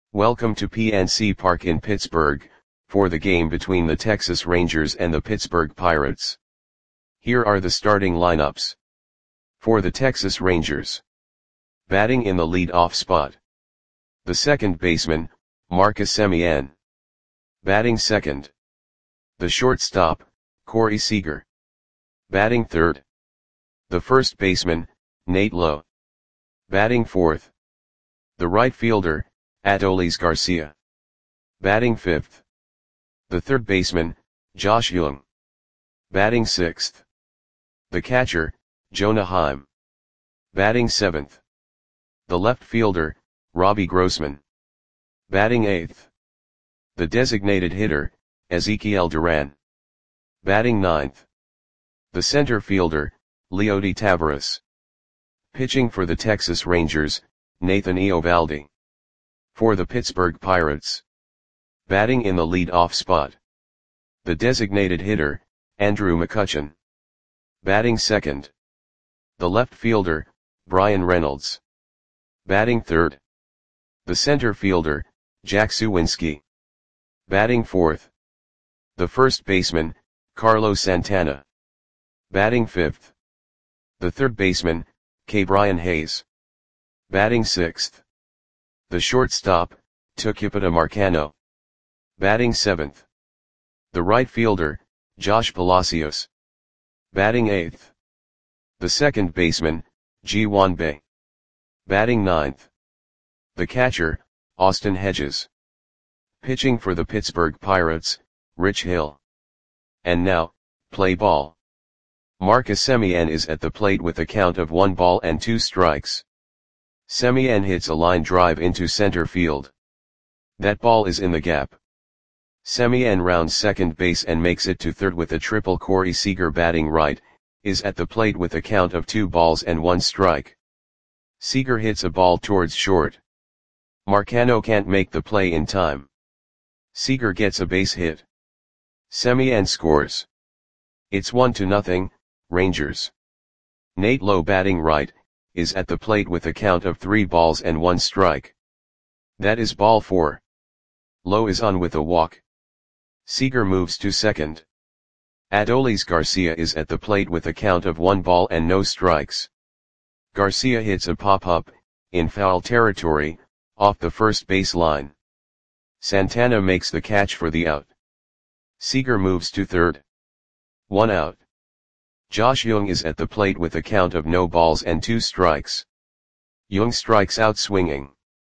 Welcome to PNC Park in Pittsburgh, for the game between the Texas Rangers and the Pittsburgh Pirates. Here are the starting lineups. For the Texas Rangers. Batting in the lead-off spot. The second baseman, Marcus Semien. Batting second. The shortstop, Corey Seager. Batting third. The first baseman, Nate Lowe. Batting fourth. The right fielder, Adolis Garcia. Batting fifth. The third baseman, Josh Jung. Batting sixth. The catcher, Jonah Heim. Batting seventh. The left fielder, Robbie Grossman. Batting eighth. The designated hitter, Ezekiel Duran. Batting ninth. The center fielder, Leody Taveras. Pitching for the Texas Rangers, Nathan Eovaldi. For the Pittsburgh Pirates. Batting in the lead-off spot. The designated hitter, Andrew McCutchen. Batting second. The left fielder, Bryan Reynolds. Batting third. The center fielder, Jack Suwinski. Batting fourth. The first baseman, Carlos Santana. Batting fifth. The third baseman, Ke'Bryan Hayes. Batting sixth. The shortstop, Tucupita Marcano. Batting seventh. The right fielder, Josh Palacios. Batting eighth. The second baseman, Ji-hwan Bae. Batting ninth. The catcher, Austin Hedges. Pitching for the Pittsburgh Pirates, Rich Hill. And now, play ball. Marcus Semien is at the plate with a count of 1-2 strikes. Semien hits a line drive into center field. That ball is in the gap. Semien rounds second base and makes it to third with a triple. Corey Seager, batting right, is at the plate with a count of 2-1 strike. Seager hits a ball towards short. Marcano can't make the play in time. Seager gets a base hit. Semien scores. It's 1-0, Rangers. Nate Lowe, batting right, is at the plate with a count of 3-1 strike. That is ball 4. Lowe is on with a walk. Seager moves to second. Adolis Garcia is at the plate with a count of 1-0 strikes. Garcia hits a pop-up, in foul territory, off the first base line. Santana makes the catch for the out. Seager moves to third. 1 out. Josh Jung is at the plate with a count of 0-2 strikes. Jung strikes out swinging.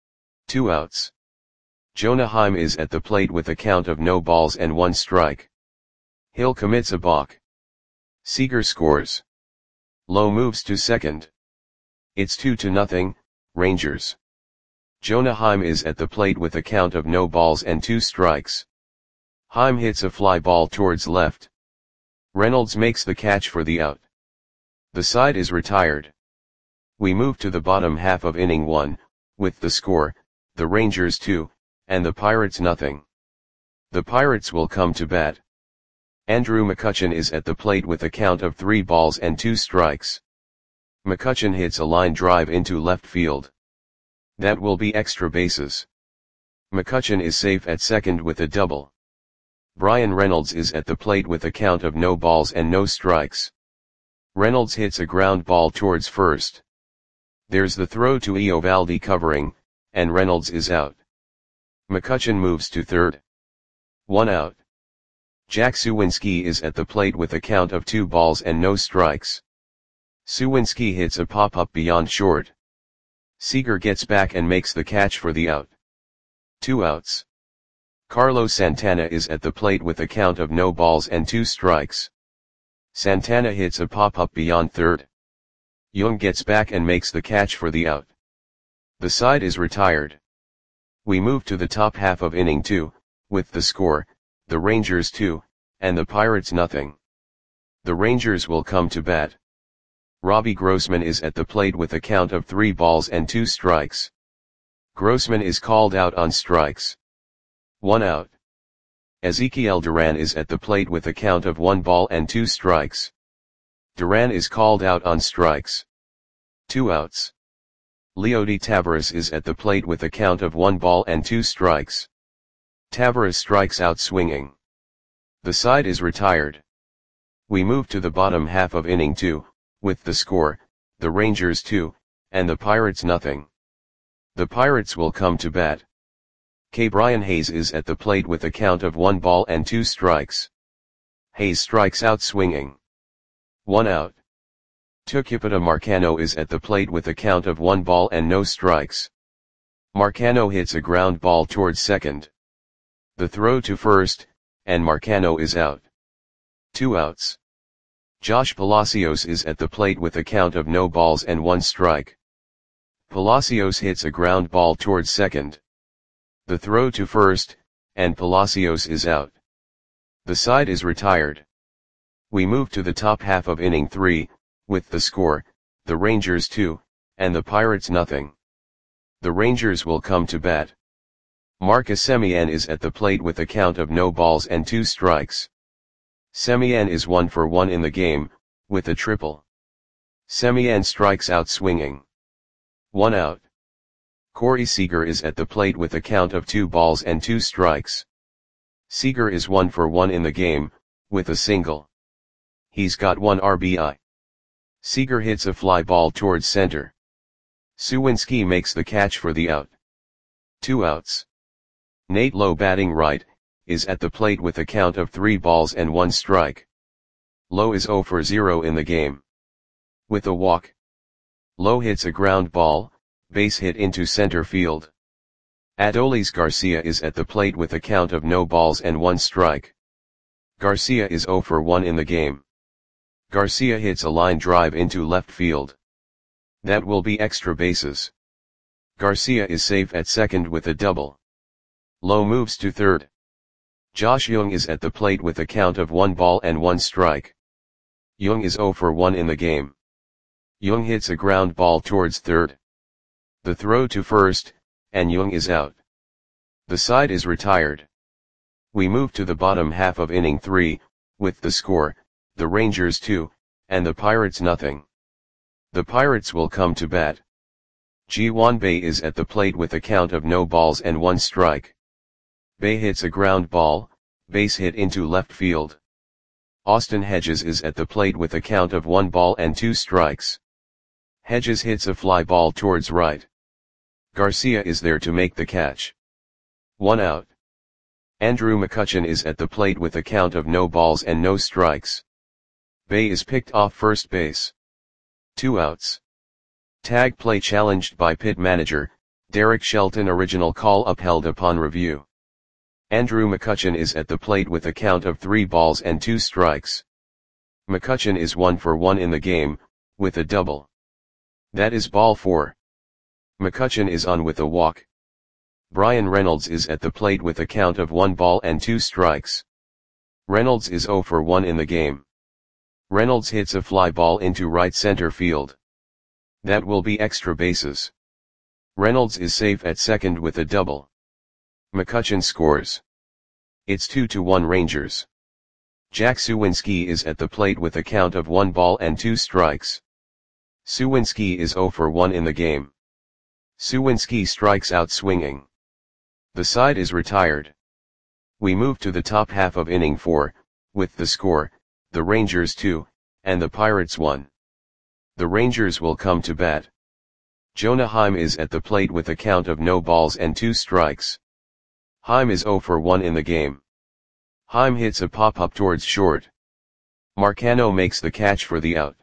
2 outs. Jonah Heim is at the plate with a count of 0-1 strike. Hill commits a balk. Seager scores. Lowe moves to second. It's 2-0, Rangers. Jonah Heim is at the plate with a count of 0-2 strikes. Heim hits a fly ball towards left. Reynolds makes the catch for the out. The side is retired. We move to the bottom half of inning 1, with the score, the Rangers 2, and the Pirates 0. The Pirates will come to bat. Andrew McCutchen is at the plate with a count of 3-2 strikes. McCutchen hits a line drive into left field. That will be extra bases. McCutchen is safe at second with a double. Bryan Reynolds is at the plate with a count of 0 strikes. Reynolds hits a ground ball towards first. There's the throw to Eovaldi covering, and Reynolds is out. McCutchen moves to third. 1 out. Jack Suwinski is at the plate with a count of 2 strikes. Suwinski hits a pop-up beyond short. Seager gets back and makes the catch for the out. 2 outs. Carlos Santana is at the plate with a count of 0-2 strikes. Santana hits a pop-up beyond third. Jung gets back and makes the catch for the out. The side is retired. We move to the top half of inning 2, with the score, the Rangers 2, and the Pirates 0. The Rangers will come to bat. Robbie Grossman is at the plate with a count of 3-2 strikes. Grossman is called out on strikes. 1 out. Ezekiel Duran is at the plate with a count of 1-2 strikes. Duran is called out on strikes. 2 outs. Leody Taveras is at the plate with a count of 1 ball and 2 strikes. Taveras strikes out swinging. The side is retired. We move to the bottom half of inning 2, with the score, the Rangers 2, and the Pirates nothing. The Pirates will come to bat. Brian Hayes is at the plate with a count of 1 ball and 2 strikes. Hayes strikes out swinging. 1 out. Tucupita Marcano is at the plate with a count of 1 ball and no strikes. Marcano hits a ground ball towards second. The throw to first, and Marcano is out. 2 outs. Josh Palacios is at the plate with a count of no balls and 1 strike. Palacios hits a ground ball towards second. The throw to first, and Palacios is out. The side is retired. We move to the top half of inning 3, with the score, the Rangers 2, and the Pirates nothing. The Rangers will come to bat. Marcus Semien is at the plate with a count of no balls and 2 strikes. Semien is 1 for 1 in the game, with a triple. Semien strikes out swinging. 1 out. Corey Seager is at the plate with a count of 2 balls and 2 strikes. Seager is 1 for 1 in the game, with a single. He's got 1 RBI. Seager hits a fly ball towards center. Suwinski makes the catch for the out. 2 outs. Nate Lowe, batting right, is at the plate with a count of 3 balls and 1 strike. Lowe is 0 for 0 in the game. With a walk. Lowe hits a ground ball, base hit into center field. Adolis Garcia is at the plate with a count of no balls and 1 strike. Garcia is 0 for 1 in the game. Garcia hits a line drive into left field. That will be extra bases. Garcia is safe at second with a double. Lowe moves to third. Josh Jung is at the plate with a count of 1 ball and 1 strike. Jung is 0 for 1 in the game. Jung hits a ground ball towards third. The throw to first, and Jung is out. The side is retired. We move to the bottom half of inning 3, with the score, the Rangers 2, and the Pirates nothing. The Pirates will come to bat. Ji-hwan Bae is at the plate with a count of no balls and 1 strike. Bae hits a ground ball, base hit into left field. Austin Hedges is at the plate with a count of 1 ball and 2 strikes. Hedges hits a fly ball towards right. Garcia is there to make the catch. 1 out. Andrew McCutchen is at the plate with a count of no balls and no strikes. Bae is picked off first base. 2 outs. Tag play challenged by pit manager, Derek Shelton. Original call upheld upon review. Andrew McCutchen is at the plate with a count of 3 balls and 2 strikes. McCutchen is 1 for 1 in the game, with a double. That is ball 4. McCutchen is on with a walk. Brian Reynolds is at the plate with a count of 1 ball and 2 strikes. Reynolds is 0 for 1 in the game. Reynolds hits a fly ball into right center field. That will be extra bases. Reynolds is safe at second with a double. McCutchen scores. It's 2-1 Rangers. Jack Suwinski is at the plate with a count of 1 ball and 2 strikes. Suwinski is 0 for 1 in the game. Suwinski strikes out swinging. The side is retired. We move to the top half of inning 4, with the score, the Rangers 2, and the Pirates 1. The Rangers will come to bat. Jonah Heim is at the plate with a count of no balls and 2 strikes. Heim is 0 for 1 in the game. Heim hits a pop-up towards short. Marcano makes the catch for the out.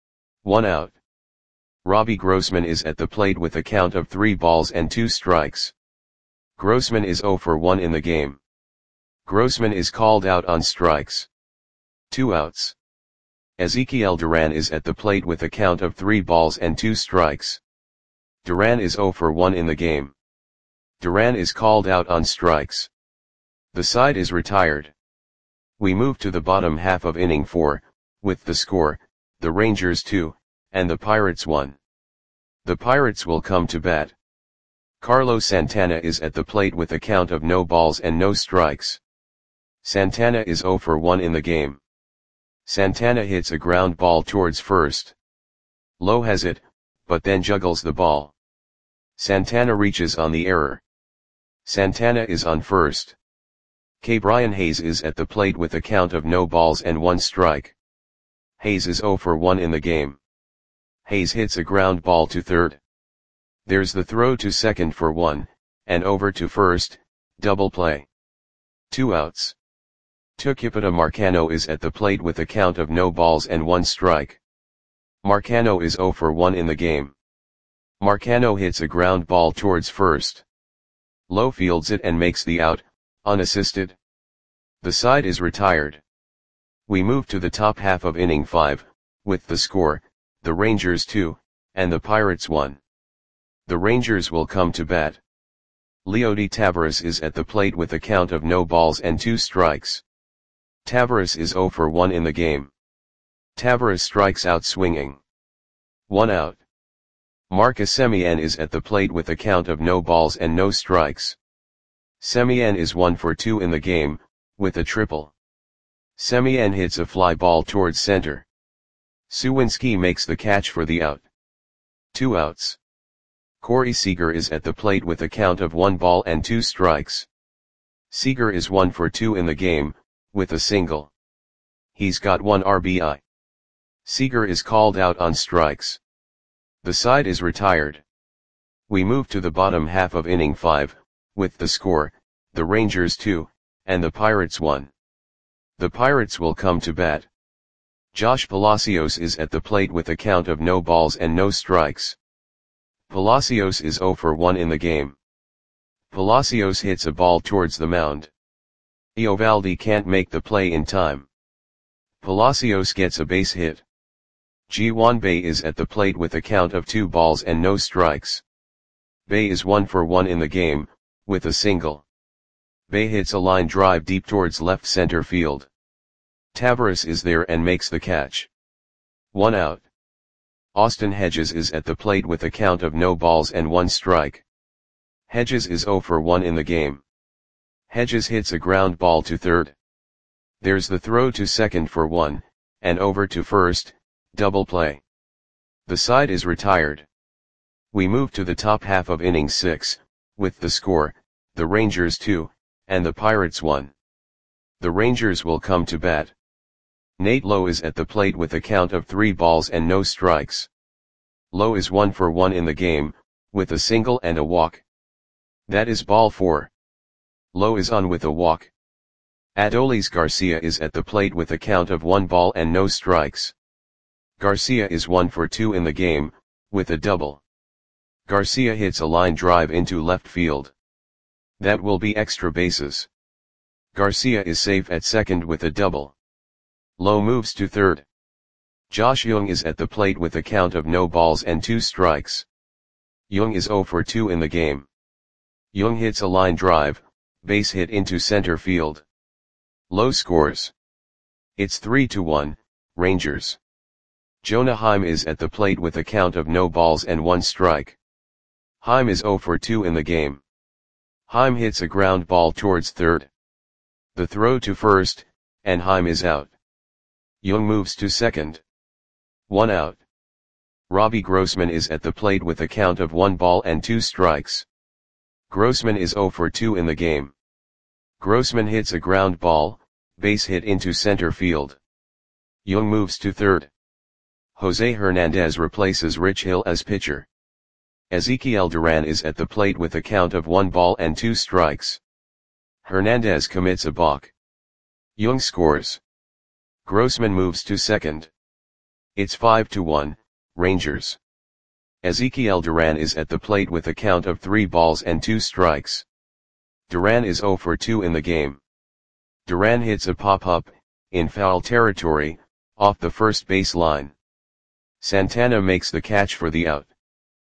1 out. Robbie Grossman is at the plate with a count of 3 balls and 2 strikes. Grossman is 0 for 1 in the game. Grossman is called out on strikes. 2 outs. Ezekiel Duran is at the plate with a count of 3 balls and 2 strikes. Duran is 0 for 1 in the game. Duran is called out on strikes. The side is retired. We move to the bottom half of inning 4, with the score, the Rangers 2, and the Pirates 1. The Pirates will come to bat. Carlos Santana is at the plate with a count of no balls and no strikes. Santana is 0 for 1 in the game. Santana hits a ground ball towards first. Lowe has it, but then juggles the ball. Santana reaches on the error. Santana is on first. Brian Hayes is at the plate with a count of no balls and 1 strike. Hayes is 0 for 1 in the game. Hayes hits a ground ball to third. There's the throw to second for 1, and over to first, double play. 2 outs. Tucupita Marcano is at the plate with a count of no balls and 1 strike. Marcano is 0 for 1 in the game. Marcano hits a ground ball towards first. Lowe fields it and makes the out, unassisted. The side is retired. We move to the top half of inning 5, with the score, the Rangers 2, and the Pirates 1. The Rangers will come to bat. Leody Taveras is at the plate with a count of no balls and 2 strikes. Taveras is 0 for 1 in the game. Taveras strikes out swinging. 1 out. Marcus Semien is at the plate with a count of no balls and no strikes. Semien is 1 for 2 in the game, with a triple. Semien hits a fly ball towards center. Suwinski makes the catch for the out. 2 outs. Corey Seager is at the plate with a count of 1 ball and 2 strikes. Seager is 1 for 2 in the game, with a single. He's got 1 RBI. Seager is called out on strikes. The side is retired. We move to the bottom half of inning 5, with the score, the Rangers 2, and the Pirates 1. The Pirates will come to bat. Josh Palacios is at the plate with a count of no balls and no strikes. Palacios is 0 for 1 in the game. Palacios hits a ball towards the mound. Eovaldi can't make the play in time. Palacios gets a base hit. Ji-hwan Bae is at the plate with a count of 2 balls and no strikes. Bae is 1 for 1 in the game, with a single. Bae hits a line drive deep towards left center field. Taveras is there and makes the catch. 1 out. Austin Hedges is at the plate with a count of no balls and 1 strike. Hedges is 0 for 1 in the game. Hedges hits a ground ball to third. There's the throw to second for 1, and over to first, double play. The side is retired. We move to the top half of inning 6, with the score, the Rangers 2, and the Pirates 1. The Rangers will come to bat. Nate Lowe is at the plate with a count of 3 balls and no strikes. Lowe is 1 for 1 in the game, with a single and a walk. That is ball 4. Lowe is on with a walk. Adolis Garcia is at the plate with a count of 1 ball and no strikes. Garcia is 1 for 2 in the game, with a double. Garcia hits a line drive into left field. That will be extra bases. Garcia is safe at second with a double. Lowe moves to third. Josh Jung is at the plate with a count of no balls and 2 strikes. Jung is 0 for 2 in the game. Jung hits a line drive, base hit into center field. Lowe scores. It's 3-1, Rangers. Jonah Heim is at the plate with a count of no balls and 1 strike. Heim is 0 for 2 in the game. Heim hits a ground ball towards third. The throw to first, and Heim is out. Jung moves to second. 1 out. Robbie Grossman is at the plate with a count of 1 ball and 2 strikes. Grossman is 0 for 2 in the game. Grossman hits a ground ball, base hit into center field. Jung moves to third. Jose Hernandez replaces Rich Hill as pitcher. Ezekiel Duran is at the plate with a count of 1 ball and 2 strikes. Hernandez commits a balk. Jung scores. Grossman moves to second. It's 5-1, Rangers. Ezekiel Duran is at the plate with a count of 3 balls and 2 strikes. Duran is 0 for 2 in the game. Duran hits a pop-up, in foul territory, off the first base line. Santana makes the catch for the out.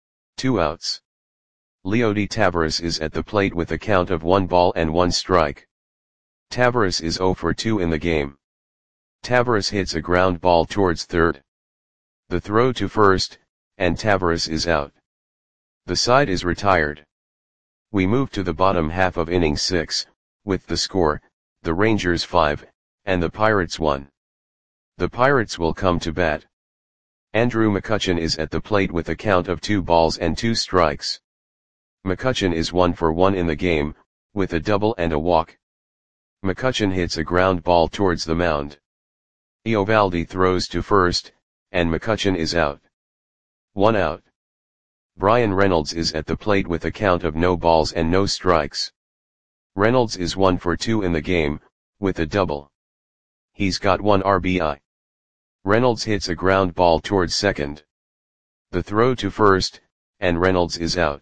2 outs. Leody Taveras is at the plate with a count of 1 ball and 1 strike. Taveras is 0 for 2 in the game. Taveras hits a ground ball towards third. The throw to first, and Taveras is out. The side is retired. We move to the bottom half of inning 6, with the score, the Rangers 5, and the Pirates 1. The Pirates will come to bat. Andrew McCutchen is at the plate with a count of 2 balls and 2 strikes. McCutcheon is 1 for 1 in the game, with a double and a walk. McCutcheon hits a ground ball towards the mound. Eovaldi throws to first, and McCutcheon is out. 1 out. Bryan Reynolds is at the plate with a count of no balls and no strikes. Reynolds is 1 for 2 in the game, with a double. He's got 1 RBI. Reynolds hits a ground ball towards second. The throw to first, and Reynolds is out.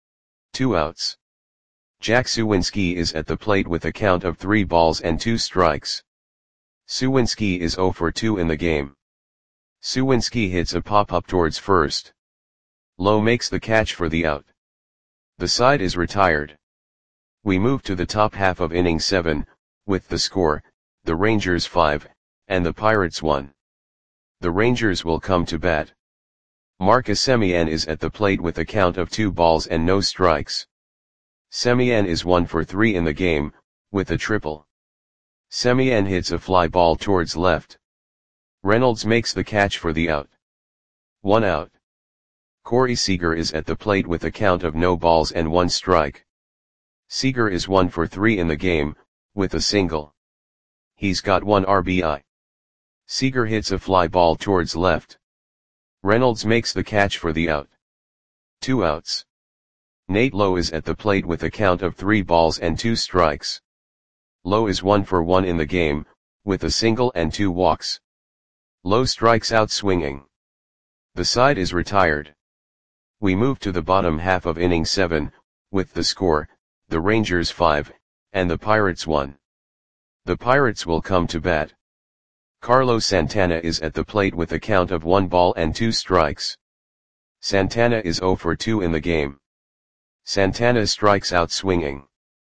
2 outs. Jack Suwinski is at the plate with a count of 3 balls and 2 strikes. Suwinski is 0 for 2 in the game. Suwinski hits a pop-up towards first. Lowe makes the catch for the out. The side is retired. We move to the top half of inning 7, with the score, the Rangers 5, and the Pirates 1. The Rangers will come to bat. Marcus Semien is at the plate with a count of 2 balls and no strikes. Semien is 1 for 3 in the game, with a triple. Semien hits a fly ball towards left. Reynolds makes the catch for the out. 1 out. Corey Seager is at the plate with a count of no balls and 1 strike. Seager is 1 for 3 in the game, with a single. He's got 1 RBI. Seager hits a fly ball towards left. Reynolds makes the catch for the out. 2 outs. Nate Lowe is at the plate with a count of 3 balls and 2 strikes. Lowe is 1 for 1 in the game, with a single and 2 walks. Lowe strikes out swinging. The side is retired. We move to the bottom half of inning 7, with the score, the Rangers 5, and the Pirates 1. The Pirates will come to bat. Carlos Santana is at the plate with a count of 1 ball and 2 strikes. Santana is 0 for 2 in the game. Santana strikes out swinging.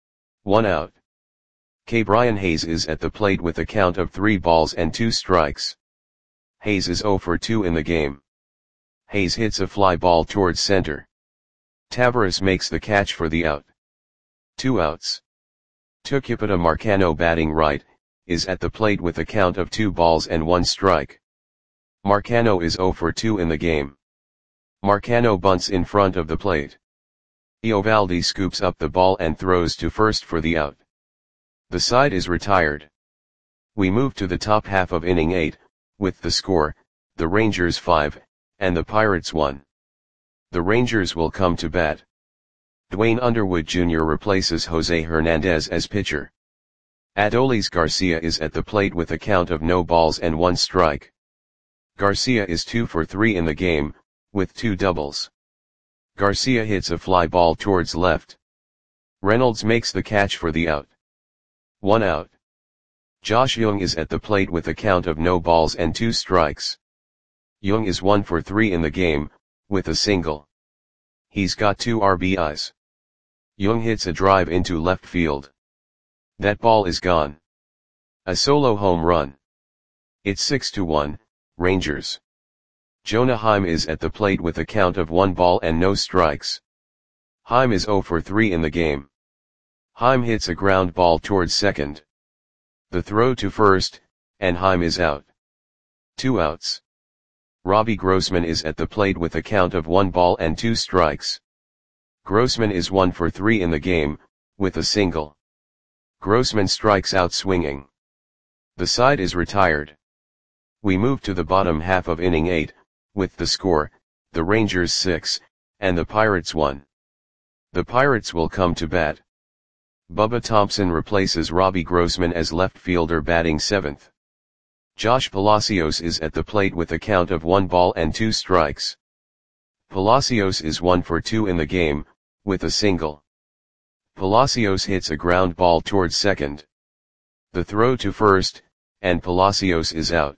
1 out. Brian Hayes is at the plate with a count of 3 balls and 2 strikes. Hayes is 0 for 2 in the game. Hayes hits a fly ball towards center. Tavares makes the catch for the out. 2 outs. Tucupita Marcano, batting right, is at the plate with a count of 2 balls and 1 strike. Marcano is 0 for 2 in the game. Marcano bunts in front of the plate. Eovaldi scoops up the ball and throws to first for the out. The side is retired. We move to the top half of inning 8, with the score, the Rangers 5, and the Pirates 1. The Rangers will come to bat. Dwayne Underwood Jr. replaces Jose Hernandez as pitcher. Adolis Garcia is at the plate with a count of no balls and 1 strike. Garcia is 2 for 3 in the game, with 2 doubles. Garcia hits a fly ball towards left. Reynolds makes the catch for the out. 1 out. Josh Jung is at the plate with a count of no balls and 2 strikes. Jung is 1 for 3 in the game, with a single. He's got 2 RBIs. Jung hits a drive into left field. That ball is gone. A solo home run. It's 6-1, Rangers. Jonah Heim is at the plate with a count of 1 ball and no strikes. Heim is 0 for 3 in the game. Heim hits a ground ball towards second. The throw to first, and Heim is out. 2 outs. Robbie Grossman is at the plate with a count of 1 ball and 2 strikes. Grossman is 1 for 3 in the game, with a single. Grossman strikes out swinging. The side is retired. We move to the bottom half of inning 8, with the score, the Rangers 6, and the Pirates 1. The Pirates will come to bat. Bubba Thompson replaces Robbie Grossman as left fielder, batting 7th. Josh Palacios is at the plate with a count of 1 ball and 2 strikes. Palacios is 1 for 2 in the game, with a single. Palacios hits a ground ball towards second. The throw to first, and Palacios is out.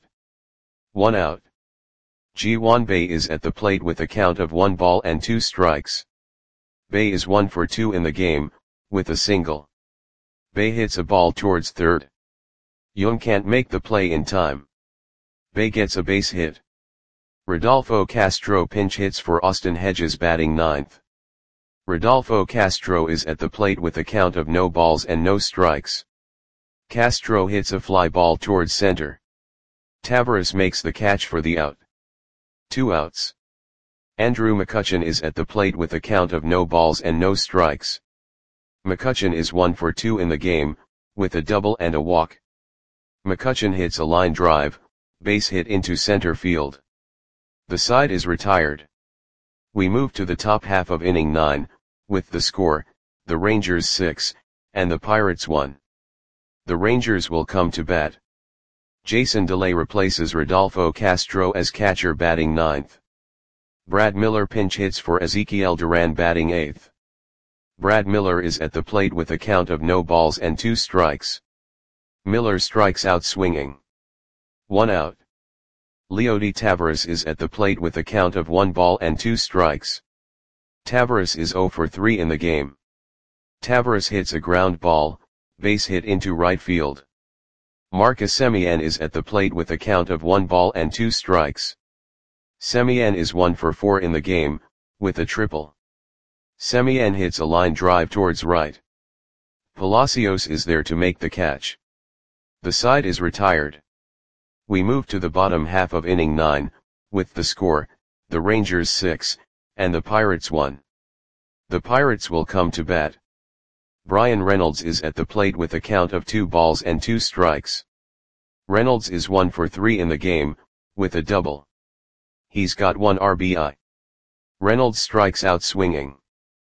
1 out. Ji-hwan Bae is at the plate with a count of 1 ball and 2 strikes. Bae is 1 for 2 in the game, with a single. Bae hits a ball towards third. Jung can't make the play in time. Bae gets a base hit. Rodolfo Castro pinch hits for Austin Hedges, batting 9th. Rodolfo Castro is at the plate with a count of no balls and no strikes. Castro hits a fly ball towards center. Tavares makes the catch for the out. 2 outs. Andrew McCutchen is at the plate with a count of no balls and no strikes. McCutchen is 1 for 2 in the game, with a double and a walk. McCutchen hits a line drive, base hit into center field. The side is retired. We move to the top half of inning 9, with the score, the Rangers 6, and the Pirates 1. The Rangers will come to bat. Jason DeLay replaces Rodolfo Castro as catcher batting 9th. Brad Miller pinch hits for Ezekiel Duran batting 8th. Brad Miller is at the plate with a count of no balls and 2 strikes. Miller strikes out swinging. 1 out. Leody Taveras is at the plate with a count of 1 ball and 2 strikes. Taveras is 0 for 3 in the game. Taveras hits a ground ball, base hit into right field. Marcus Semien is at the plate with a count of 1 ball and 2 strikes. Semien is 1 for 4 in the game, with a triple. Semien hits a line drive towards right. Palacios is there to make the catch. The side is retired. We move to the bottom half of inning 9, with the score, the Rangers 6, and the Pirates 1. The Pirates will come to bat. Bryan Reynolds is at the plate with a count of 2 balls and 2 strikes. Reynolds is 1 for 3 in the game, with a double. He's got 1 RBI. Reynolds strikes out swinging.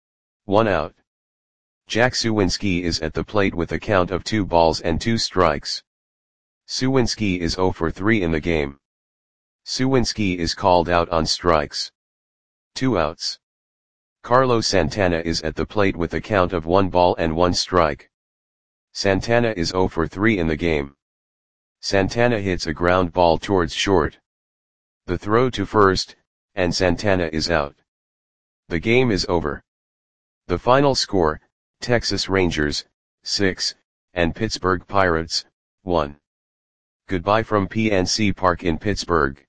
1 out. Jack Suwinski is at the plate with a count of 2 balls and 2 strikes. Suwinski is 0 for 3 in the game. Suwinski is called out on strikes. 2 outs. Carlos Santana is at the plate with a count of 1 ball and 1 strike. Santana is 0 for 3 in the game. Santana hits a ground ball towards short. The throw to first, and Santana is out. The game is over. The final score, Texas Rangers, 6, and Pittsburgh Pirates, 1. Goodbye from PNC Park in Pittsburgh.